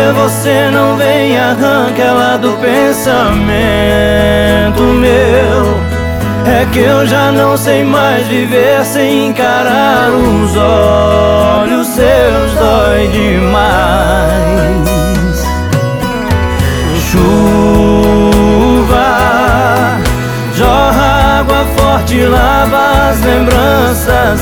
que você não vem e arranca ela do pensamento meu? É que eu já não sei mais viver sem encarar os olhos seus, dói demais. Chuva, jorra água forte, lava as lembranças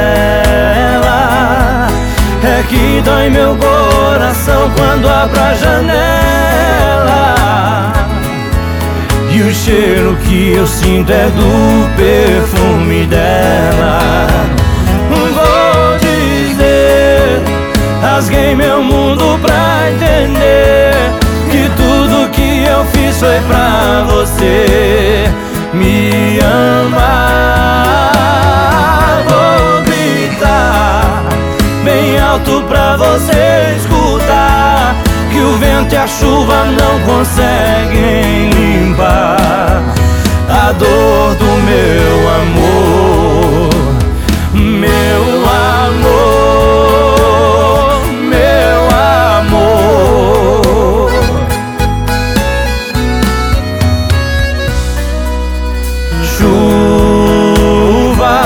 dela. É que dói meu coração quando abro a janela, e o cheiro que eu sinto é do perfume dela. Vou dizer, rasguei meu mundo pra entender que tudo que eu fiz foi pra você me amar. Vou gritar bem alto pra você escutar, que o vento e a chuva não conseguem limpar a dor do meu amor. Meu amor, meu amor. Chuva,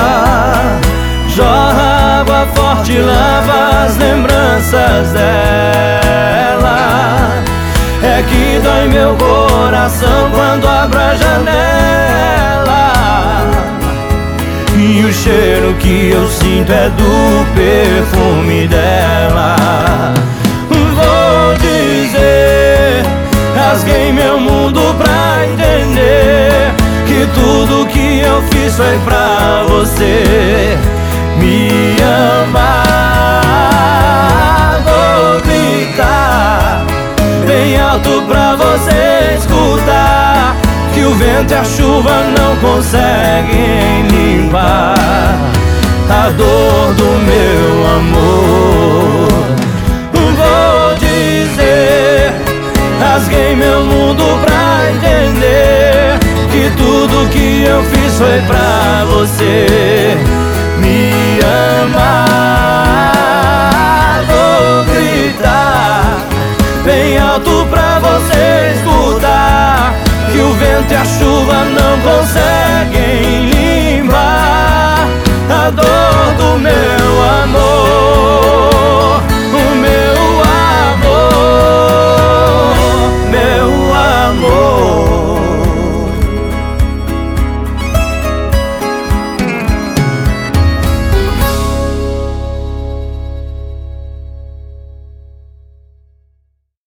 jorra água forte, lava as lembranças dela. É que dói meu coração quando abro a janela, e o cheiro que eu sinto é do perfume dela. Vou dizer, rasguei meu mundo pra entender que tudo que eu fiz foi pra você me amar. Vou gritar bem alto pra você escutar, que o vento e a chuva não conseguem limpar a dor do meu amor. Vou dizer, rasguei meu mundo pra entender que tudo que eu fiz foi pra você me amar. Vou gritar bem alto pra você escutar, que o vento e a chuva não conseguem limpar a dor